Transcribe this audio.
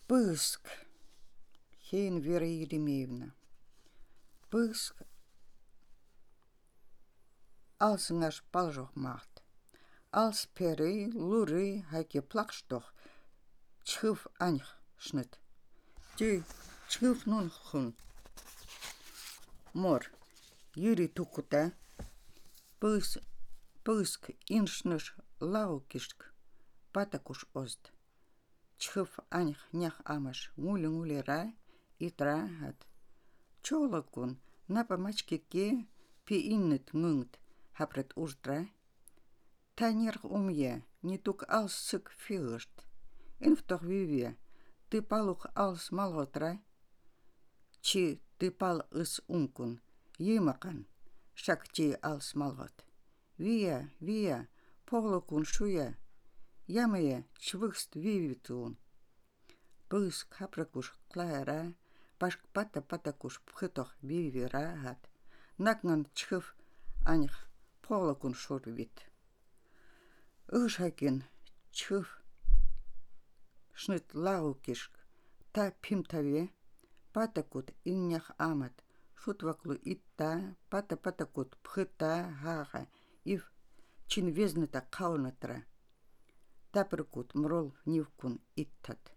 Пыск. Хейн Вера Еремеевна. Пыск. Алсыңаш палжоқ мағт. Алс перей, луры, хаки плақштоқ. Чхыв анх шнет. Ты чхыв нун хун. Мор. Юри тукута. Пыск иншныш лаукишк. Патакуш ост. Чхыв анх нях амаш. Мули ра и тра хат. Чолокун. Напа мачки ке пи иннет мыңт. Хапрет уждра. Танер умье. Не тук алс сык фигышт. Инфтох виве. Ты палух алс малотра. Чи ты пал ыс умкун. Емакан. Шакти алс малот. Вия. Поглокун шуя. Ямая чвыхст вивитун. Пыск хапракуш клара. Пашк патакуш пхытох вивера гат. Накнан чхыв анх поглокун шурвит. Ышакин чхыв шнит лаукишк. Та пимтаве. Патакут иннях амат. Шутваклу итта. Патакут пхыта хага. Ив чин везнета каунатра. Тапрыкут мрол нивкун иттат.